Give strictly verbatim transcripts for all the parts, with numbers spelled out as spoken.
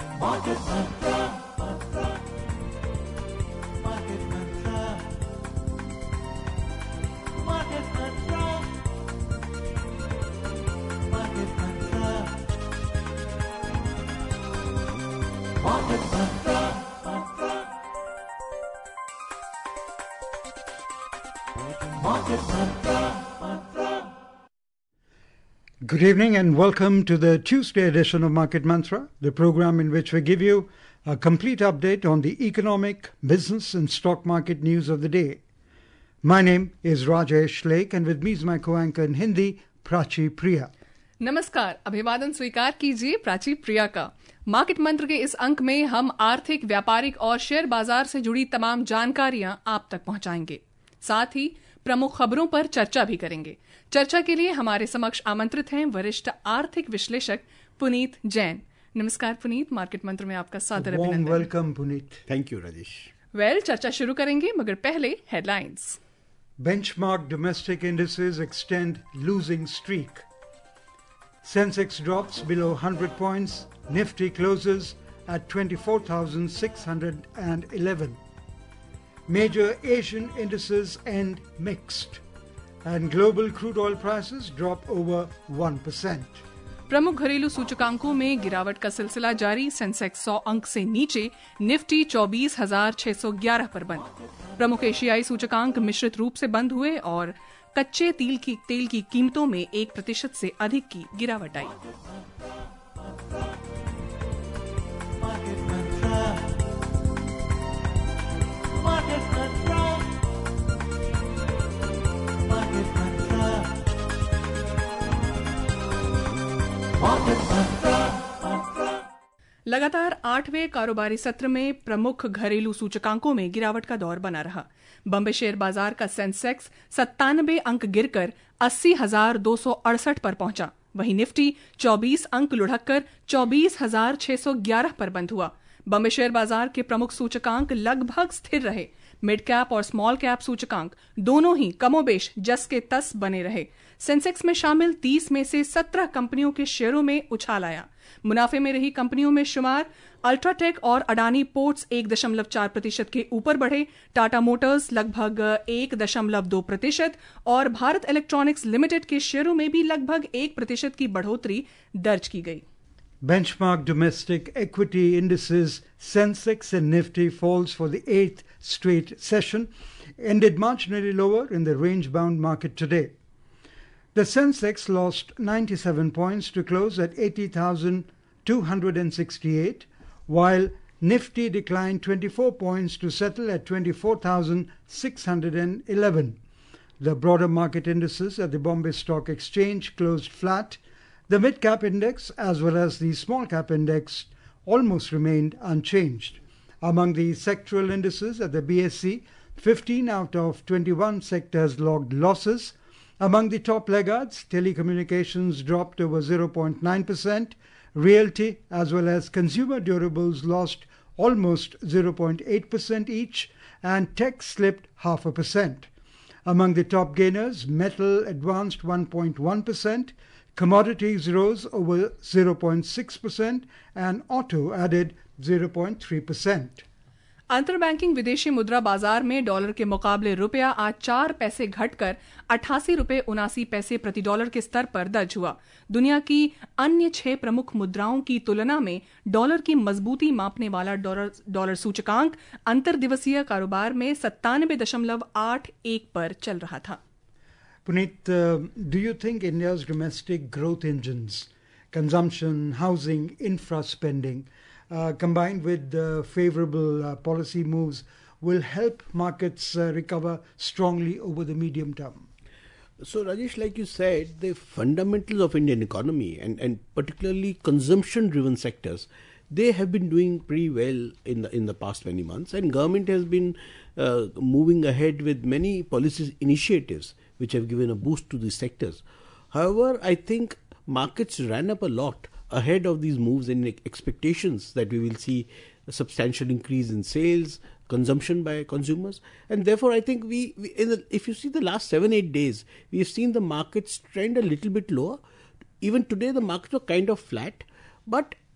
Market Mantra. Mantra. Market Mantra. Market Mantra. Market Mantra. Market Mantra. Mantra. Market Mantra. Mantra. Good evening and welcome to the Tuesday edition of Market Mantra, the program in which we give you a complete update on the economic, business and stock market news of the day. My name is Rajesh Lake and with me is my co-anchor in Hindi, Prachi Priya. नमस्कार, अभिवादन स्वीकार कीजिए प्राची प्रिया का। Market मंत्र के इस अंक में हम आर्थिक, व्यापारिक और शेयर बाजार से जुड़ी तमाम जानकारियां आप तक पहुंचाएंगे। साथ ही प्रमुख खबरों पर चर्चा भी करेंगे। चर्चा के लिए हमारे समक्ष आमंत्रित हैं वरिष्ठ आर्थिक विश्लेषक पुनीत जैन। नमस्कार पुनीत, मार्केट मंत्र में आपका सादर अभिनंदन। Welcome Puneet. Thank you Rajesh. Well, चर्चा शुरू करेंगे मगर पहले headlines. Benchmark domestic indices extend losing streak. Sensex drops below one hundred points. Nifty closes at twenty-four thousand six hundred eleven. Major Asian indices end mixed. And global crude oil prices drop over one percent. प्रमुख घरेलू सूचकांकों में गिरावट का सिलसिला जारी। Sensex सौ अंक से नीचे, निफ्टी चौबीस हजार छह सौ ग्यारह पर बंद। प्रमुख एशियाई सूचकांक मिश्रित रूप से बंद हुए और कच्चे तेल की तेल की कीमतों में एक प्रतिशत से अधिक की गिरावट आई। Market Mantra. Market Mantra. Market Mantra. Market Mantra. Mantra. लगातार आठवें कारोबारी सत्र में प्रमुख घरेलू सूचकांकों में गिरावट का दौर बना रहा। बॉम्बे शेयर बाजार का सेंसेक्स सत्तानबे अंक गिरकर अस्सी हजार दो सौ अड़सठ पर पहुंचा। वहीं निफ्टी चौबीस अंक लुढ़ककर चौबीस हजार छह सौ ग्यारह पर बंद हुआ। बॉम्बे शेयर बाजार के प्रमुख सूचकांक लगभग स्थिर रहे। मिड कैप और स्मॉल कैप सूचकांक दोनों ही कमोबेश जस के तस बने रहे। सेंसेक्स में शामिल तीस में से सत्रह कंपनियों के शेयरों में उछाल आया। मुनाफे में रही कंपनियों में शुमार अल्ट्राटेक और अडानी पोर्ट्स एक दशमलव चार प्रतिशत के ऊपर बढ़े। टाटा मोटर्स लगभग एक दशमलव दो प्रतिशत और भारत इलेक्ट्रॉनिक्स लिमिटेड के शेयरों में भी लगभग एक प्रतिशत की बढ़ोतरी दर्ज की गई। Benchmark domestic equity indices Sensex and Nifty falls for the eighth straight session, ended marginally lower in the range-bound market today. The Sensex lost ninety-seven points to close at eighty thousand two hundred sixty-eight, while Nifty declined twenty-four points to settle at twenty-four thousand six hundred eleven. The broader market indices at the Bombay Stock Exchange closed flat. The mid-cap index as well as the small-cap index almost remained unchanged. Among the sectoral indices at the B S E, fifteen out of twenty-one sectors logged losses. Among the top laggards, telecommunications dropped over zero point nine percent, realty as well as consumer durables lost almost zero point eight percent each, and tech slipped half a percent. Among the top gainers, metal advanced one point one percent, commodities rose over zero point six percent and auto added zero point three percent. अंतर banking विदेशी मुद्रा बाजार में dollar के मुकाबले रुपया आज चार पैसे घटकर अट्ठासी रुपए उनासी पैसे प्रति डॉलर के स्तर पर दर्ज हुआ। दुनिया की अन्य छह प्रमुख मुद्राओं की तुलना में डॉलर की मजबूती मापने वाला डॉलर डॉलर सूचकांक अंतर दिवसीय कारोबार में सत्तानबे दशमलव आठ एक पर चल रहा था। Puneet, uh, do you think India's domestic growth engines, consumption, housing, infra spending, uh, combined with uh, favorable uh, policy moves, will help markets uh, recover strongly over the medium term? So Rajesh, like you said, the fundamentals of Indian economy and, and particularly consumption-driven sectors, they have been doing pretty well in the in the past twenty months, and government has been uh, moving ahead with many policy initiatives which have given a boost to these sectors. However, I think markets ran up a lot ahead of these moves and expectations that we will see a substantial increase in sales, consumption by consumers, and therefore I think we, we in the, if you see the last seven eight days, we have seen the markets trend a little bit lower. Even today the markets are kind of flat, but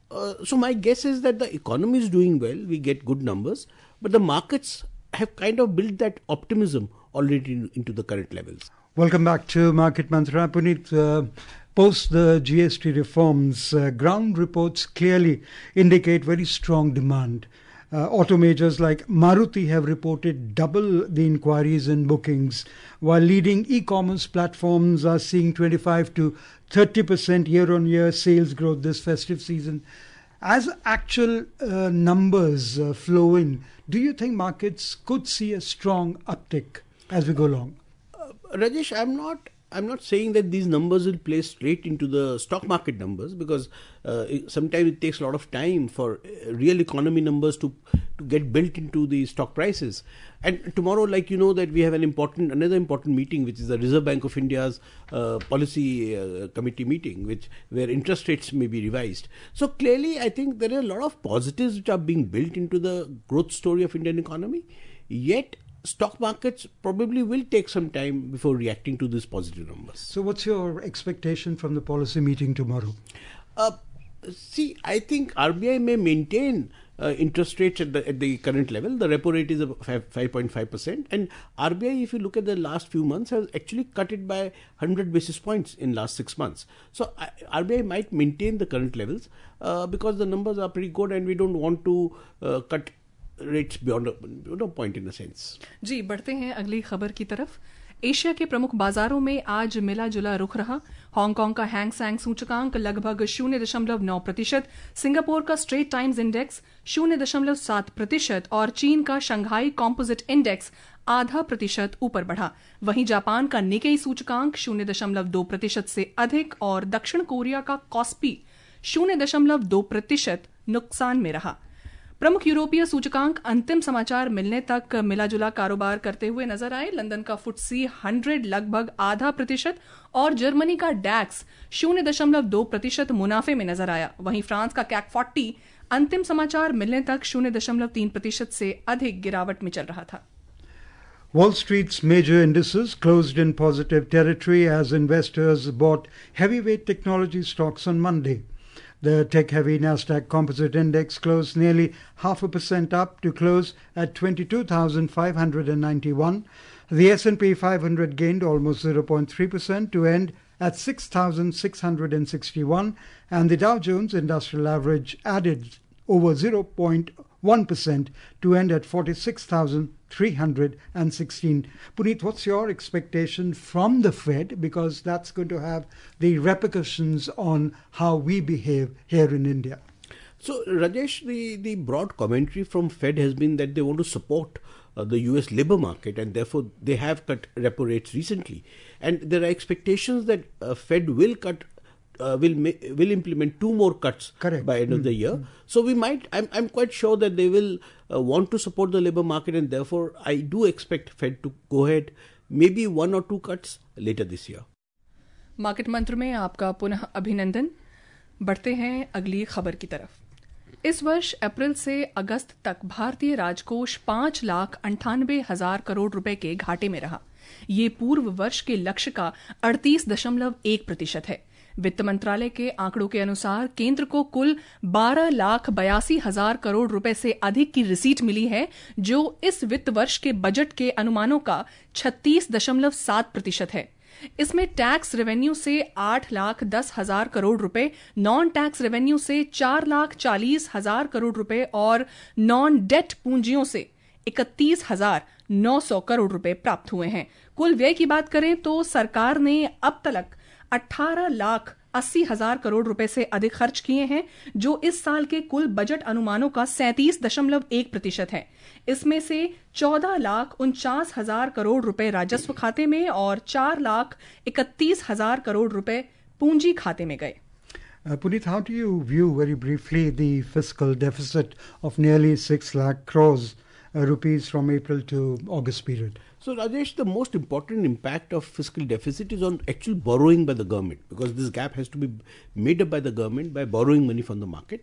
uh, so my guess is that the economy is doing well. We get good numbers, but the markets have kind of built that optimism already in, into the current levels. Welcome back to Market Mantra. Puneet, uh, post the G S T reforms, uh, ground reports clearly indicate very strong demand. Uh, auto majors like Maruti have reported double the inquiries and bookings, while leading e-commerce platforms are seeing twenty-five to thirty percent year-on-year sales growth this festive season. As actual uh, numbers uh, flow in, do you think markets could see a strong uptick as we go along? Uh, Rajesh, I'm not I'm not saying that these numbers will play straight into the stock market numbers, because uh, it, sometimes it takes a lot of time for uh, real economy numbers to to get built into the stock prices. And tomorrow, like you know, that we have an important another important meeting, which is the Reserve Bank of India's uh, policy uh, committee meeting, which where interest rates may be revised. So clearly, I think there are a lot of positives which are being built into the growth story of Indian economy. Yet stock markets probably will take some time before reacting to these positive numbers. So what's your expectation from the policy meeting tomorrow? Uh, see, I think R B I may maintain uh, interest rates at the at the current level. The repo rate is five point five percent, and R B I, if you look at the last few months, has actually cut it by one hundred basis points in last six months. So I, R B I might maintain the current levels uh, because the numbers are pretty good, and we don't want to uh, cut rates beyond no point in a sense. जी, बढ़ते हैं अगली खबर की तरफ। Asia के प्रमुख बाजारों में आज मिला जुला रुख रहा। हांगकांग का हैंग सेंग सूचकांक लगभग शून्य दशमलव नौ प्रतिशत, सिंगापुर का स्ट्रेट टाइम्स इंडेक्स शून्य दशमलव सात प्रतिशत और चीन का शंघाई कॉम्पोजिट इंडेक्स आधा प्रतिशत ऊपर बढ़ा। वहीं जापान का निकेई सूचकांक शून्य दशमलव दो प्रतिशत से अधिक और दक्षिण कोरिया का कॉस्पी शून्य दशमलव दो प्रतिशत नुकसान में रहा। प्रमुख यूरोपीय सूचकांक अंतिम समाचार मिलने तक मिलाजुला कारोबार करते हुए नजर आए। लंदन का फुटसी हंड्रेड लगभग आधा प्रतिशत और जर्मनी का डैक्स शून्य दशमलव दो प्रतिशत मुनाफे में नजर आया। वहीं फ्रांस का कैक फोर्टी अंतिम समाचार मिलने तक शून्य दशमलव तीन प्रतिशत से अधिक गिरावट में चल रहा था। Wall Street's major indices closed in positive territory as investors bought heavyweight technology stocks on Monday. The tech-heavy Nasdaq Composite Index closed nearly half a percent up to close at twenty-two thousand five hundred ninety-one. The S and P five hundred gained almost zero point three percent to end at six thousand six hundred sixty-one, and the Dow Jones Industrial Average added over zero point one percent to end at forty-six thousand three hundred sixteen. Puneet, what's your expectation from the Fed? Because that's going to have the repercussions on how we behave here in India. So, Rajesh, the, the broad commentary from Fed has been that they want to support uh, the U S labor market, and therefore they have cut repo rates recently. And there are expectations that uh, Fed will cut Uh, will ma- will implement two more cuts Correct. by end of mm. the year. Mm. So we might, I'm, I'm quite sure that they will uh, want to support the labor market, and therefore I do expect Fed to go ahead maybe one or two cuts later this year. Market मंत्र में आपका पुनः अभिनंदन। बढ़ते हैं अगली खबर की तरफ। इस वर्ष अप्रैल से अगस्त तक भारतीय राजकोष पांच लाख अंठानबे हजार करोड़ रुपए के घाटे में रहा। ये पूर्व वर्ष के लक्ष्य का अड़तीस दशमलव एक प्रतिशत है। वित्त मंत्रालय के आंकड़ों के अनुसार केंद्र को कुल बारह लाख बयासी हजार करोड़ रुपए से अधिक की रिसीट मिली है, जो इस वित्त वर्ष के बजट के अनुमानों का छत्तीस दशमलव सात प्रतिशत है। इसमें टैक्स रेवेन्यू से आठ लाख दस हजार करोड़ रुपए, नॉन टैक्स रेवेन्यू से चार लाख चालीस हजार करोड़ रुपए और नॉन डेट पूंजियों से इकतीस हजार नौ सौ करोड़ रुपए प्राप्त हुए हैं। कुल व्यय की बात करें तो सरकार ने अब तक अठारह लाख अस्सी हजार करोड़ रुपए से अधिक खर्च किए हैं, जो इस साल के कुल बजट अनुमानों का सैंतीस दशमलव एक प्रतिशत है। इसमें से चौदह लाख उनचास हजार करोड़ रुपए राजस्व खाते में और चार लाख इकतीस हजार करोड़ रुपए पूंजी खाते में गए। Uh, Puneet, how do you view very briefly the fiscal deficit of nearly six lakh crores uh, rupees from April to August period? So, Rajesh, the most important impact of fiscal deficit is on actual borrowing by the government, because this gap has to be made up by the government by borrowing money from the market.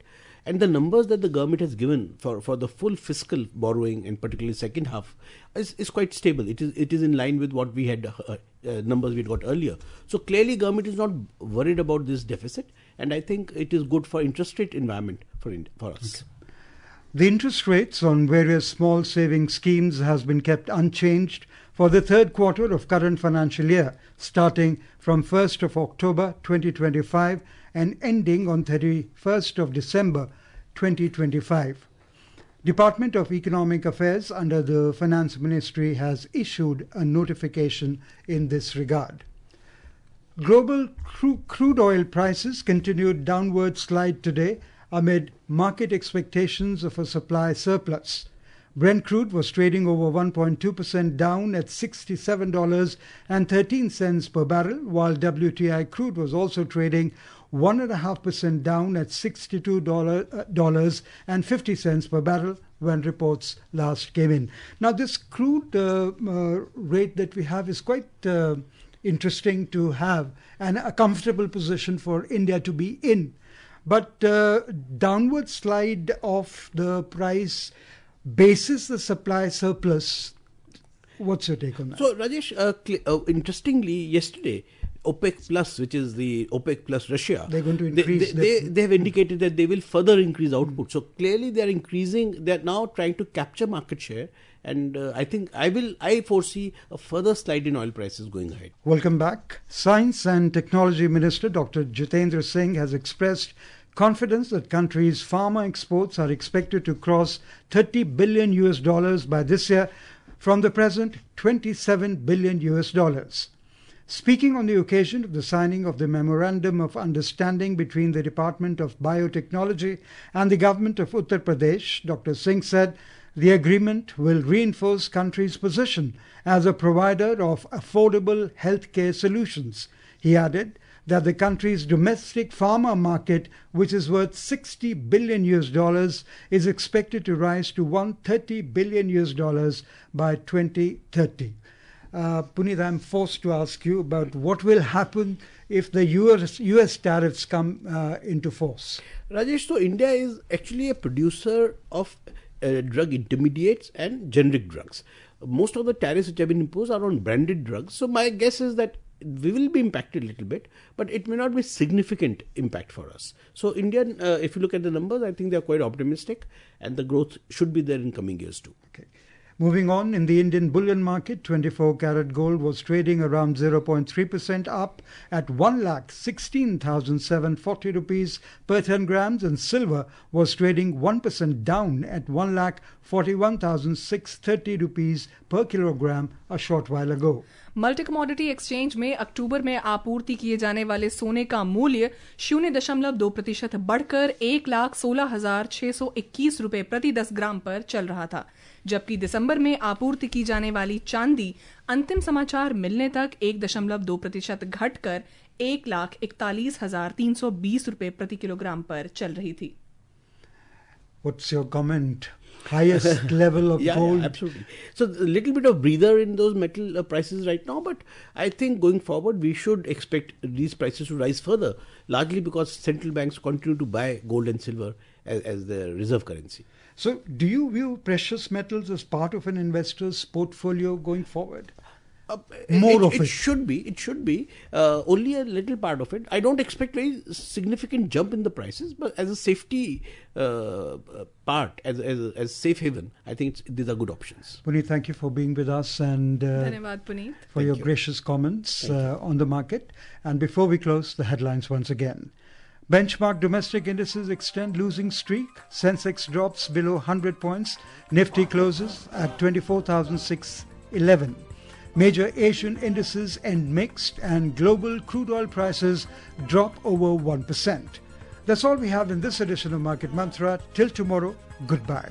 And the numbers that the government has given for, for the full fiscal borrowing, and particularly second half, is, is quite stable. It is it is in line with what we had uh, uh, numbers we got earlier. So clearly, government is not worried about this deficit, and I think it is good for interest rate environment for in, for us. Okay. The interest rates on various small saving schemes has been kept unchanged for the third quarter of current financial year, starting from first of October twenty twenty-five and ending on thirty-first of December twenty twenty-five. Department of Economic Affairs under the Finance Ministry has issued a notification in this regard. Global cru- crude oil prices continued downward slide today amid market expectations of a supply surplus. Brent crude was trading over one point two percent down at sixty-seven dollars and thirteen cents per barrel, while W T I crude was also trading one point five percent down at sixty-two dollars and fifty cents per barrel when reports last came in. Now, this crude uh, uh, rate that we have is quite uh, interesting to have, and a comfortable position for India to be in. But uh, downward slide of the price basis the supply surplus. What's your take on that? So, Rajesh, uh, cl- uh, interestingly, yesterday, OPEC Plus, which is the OPEC Plus Russia, they're going to they, increase. They, they, they have indicated that they will further increase output. So clearly, they are increasing. They are now trying to capture market share, and uh, I think I will. I foresee a further slide in oil prices going ahead. Welcome back. Science and Technology Minister Doctor Jitendra Singh has expressed confidence that country's pharma exports are expected to cross thirty billion U S dollars by this year from the present twenty-seven billion U S dollars. Speaking on the occasion of the signing of the Memorandum of Understanding between the Department of Biotechnology and the Government of Uttar Pradesh, Doctor Singh said the agreement will reinforce country's position as a provider of affordable healthcare solutions. He added that the country's domestic pharma market, which is worth sixty billion U S dollars, is expected to rise to one hundred thirty billion U S dollars by twenty thirty. Uh, Puneet, I'm forced to ask you about what will happen if the U S, U S tariffs come uh, into force. Rajesh, so India is actually a producer of uh, drug intermediates and generic drugs. Most of the tariffs which have been imposed are on branded drugs. So my guess is that we will be impacted a little bit, but it may not be significant impact for us. So Indian, uh, if you look at the numbers, I think they are quite optimistic, and the growth should be there in coming years too. Okay. Moving on, in the Indian bullion market, twenty-four karat gold was trading around zero point three percent up at one lakh sixteen thousand seven hundred forty rupees per ten grams, and silver was trading one percent down at one lakh forty-one thousand six hundred thirty rupees per kilogram a short while ago. Multi commodity exchange में अक्टूबर में आपूर्ति किए जाने वाले सोने का मूल्य शून्य दशमलव दो प्रतिशत बढ़कर एक लाख सोलह हजार छह सौ इक्कीस रुपए प्रति दस ग्राम पर चल रहा था, जबकि दिसंबर में आपूर्ति की जाने वाली चांदी अंतिम समाचार मिलने तक एक दशमलव दो प्रतिशत घटकर एक लाख इकतालीस हजार तीन सौ बीस रुपए प्रति किलोग्राम पर चल रही थी. What's your comment? Highest level of yeah, gold? Yeah, absolutely. So a little bit of breather in those metal uh, prices right now, but I think going forward we should expect these prices to rise further, largely because central banks continue to buy gold and silver as, as their reserve currency. So do you view precious metals as part of an investor's portfolio going forward? Uh, More it, of it. it. should be. It should be. Uh, only a little part of it. I don't expect very significant jump in the prices, but as a safety uh, part, as as as safe haven, I think it's, these are good options. Puneet, thank you for being with us and uh, धन्यवाद Puneet. for Thank your you. gracious comments uh, on the market. And before we close, the headlines once again. Benchmark domestic indices extend losing streak. Sensex drops below one hundred points. Nifty closes at twenty-four thousand six hundred eleven. Major Asian indices end mixed and global crude oil prices drop over one percent. That's all we have in this edition of Market Mantra. Till tomorrow, goodbye.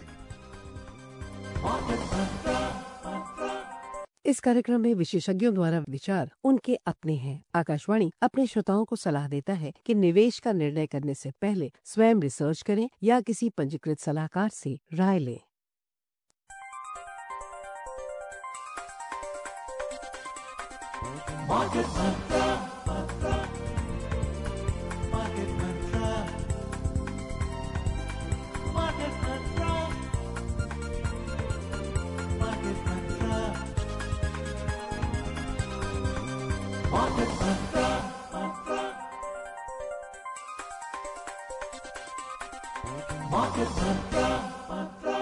इस कार्यक्रम में विशेषज्ञों द्वारा विचार उनके अपने हैं। आकाशवाणी अपने श्रोताओं को सलाह देता है कि निवेश का निर्णय करने से पहले स्वयं रिसर्च करें या किसी पंजीकृत सलाहकार से राय लें। Market Mantra. Market Mantra. Market Mantra, Mantra. Market Mantra, Mantra.